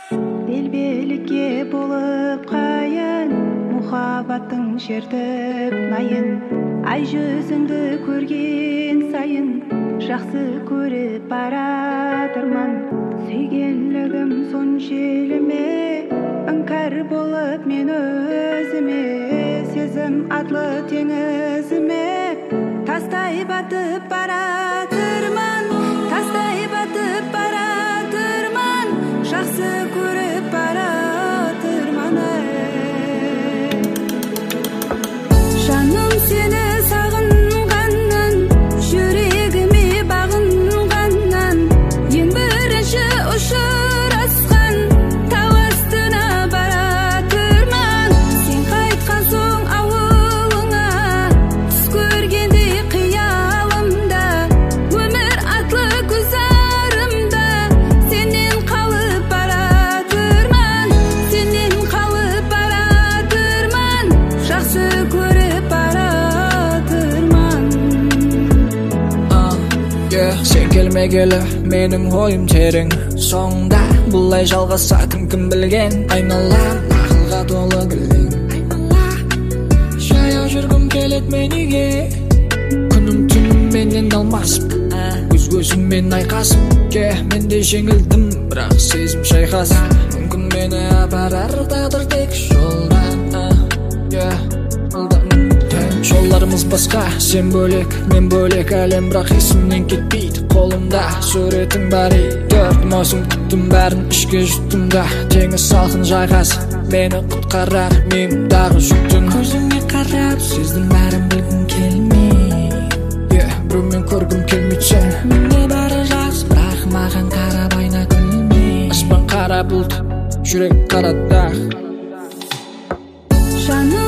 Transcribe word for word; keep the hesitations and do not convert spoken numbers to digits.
Делбеликке болып қайын, мұхаббаттың шертіп найын. Ай жүзіңді көрген сайын, жақсы көріп баратырман. Сүйгенлігім соншеліме, іңкәр болып мен өзіме. Сезім атлы теңізіме, тастай батып баратырман. Тастай батып баратырман, жақсы көріп баратырман. Жаным сені сағынғаннан, жүрегіме бағынғаннан, ең бірінші ұшырасқан тау астына баратырман. Сен қайтқан соң ауылыңа, түс көргендей қиялымда, өмір атлы көзарымда, сенен қалып баратырман. Сенен қалып баратырман, жақсы көріп баратырман. Сен келмегелі менің ойым терең, соңда бұлай жалғасатын кім білген. Айналам ақылға толы кілең, жаяу жүргім келет мен үйге. Күнім түнім менен алмасып, өз өзіммен айқасып. Ке менде жеңілдім, бірақ сезім шайқас. Мүмкін мені апарар тағдыр тек жолдан. Жолларымыз басқа, сен бөлек, мен бөлек. Әлем бірақ есімнен кетпейді қолымда. Суретің бар ей, төрт маусым күттім, бәрін ішке жұттым да. Теңіз салқын жайғас, мені құтқарар мен дағы жүктің. Көзіңе қарап сездім, бәрін білгім келмей. Біреумен көргім келмейді сен. Менде бәрі жақсы, бірақ маған қарап айна күлмей. Аспан қара бұлт, жүрек қара дақ. Жаным